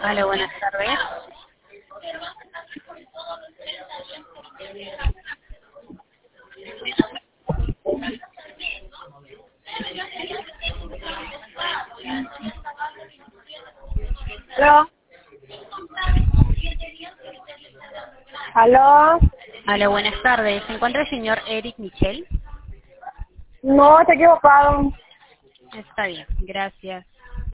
Hola, buenas tardes. ¿Aló? ¿Aló? Hola, buenas tardes. ¿Se encuentra el señor Eric Michel? No, está equivocado. Está bien, gracias.